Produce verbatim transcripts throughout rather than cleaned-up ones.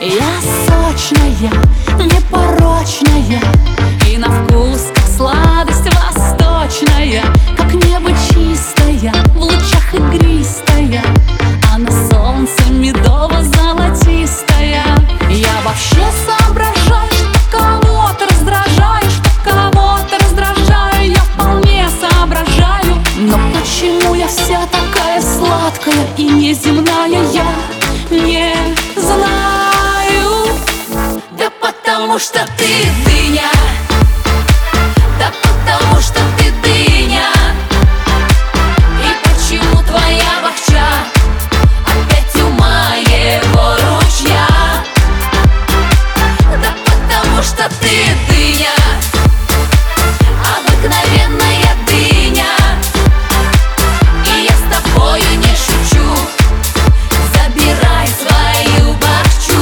Я сочная, непорочная, и на вкус, как сладость восточная, как небо чистое, в лучах игристая, а на солнце медово-золотистая. Я вообще соображаю, что кого-то раздражаю, что кого-то раздражаю, я вполне соображаю. Но почему я вся такая сладкая и неземная, я не знаю. Да потому что ты дыня, да потому что ты дыня. И почему твоя бахча опять у моего ручья? Да потому что ты дыня, обыкновенная дыня. И я с тобою не шучу, забирай свою бахчу.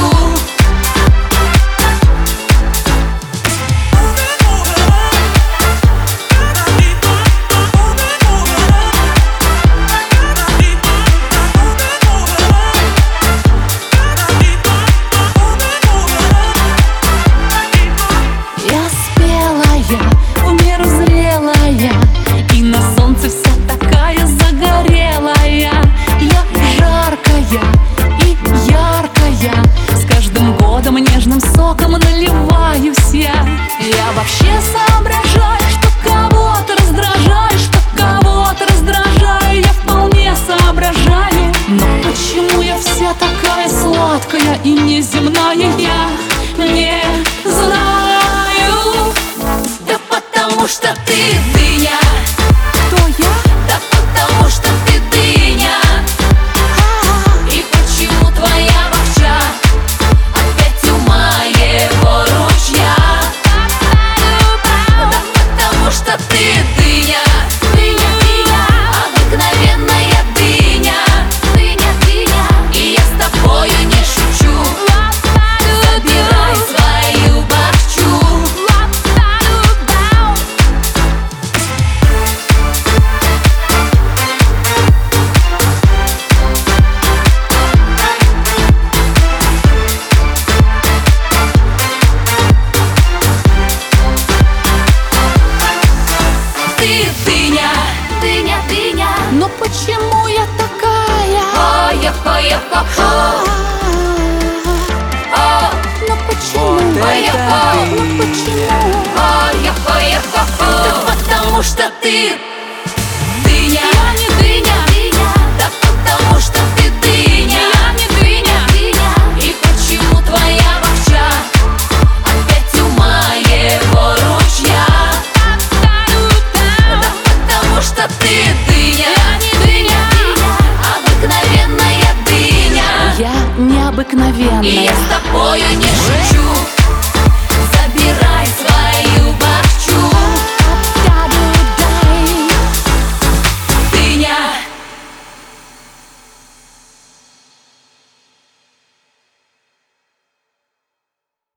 Я спелая, в меру зрелая, и на солнце вся такая загорелая. Я жаркая и яркая, с каждым годом нежным соком наливаюсь я. Я вообще соображаю, что кого-то раздражаю, что кого-то раздражаю, я вполне соображаю. Но почему я вся такая сладкая и неземная, я не знаю. Да потому что ты дыня. Кто я? Да потому что ты дыня. И почему твоя бахча опять у моего ручья? Да потому что ты дыня, дыня, дыня, обыкновенная дыня, дыня, дыня. И я с тобою не шучу, забирай свою бахчу. Ты дыня, дыня, дыня. Но почему я такая? Ой-ой-ой-ой-ой. Но почему? Вот это Ой-ой-ой. ты. Но почему?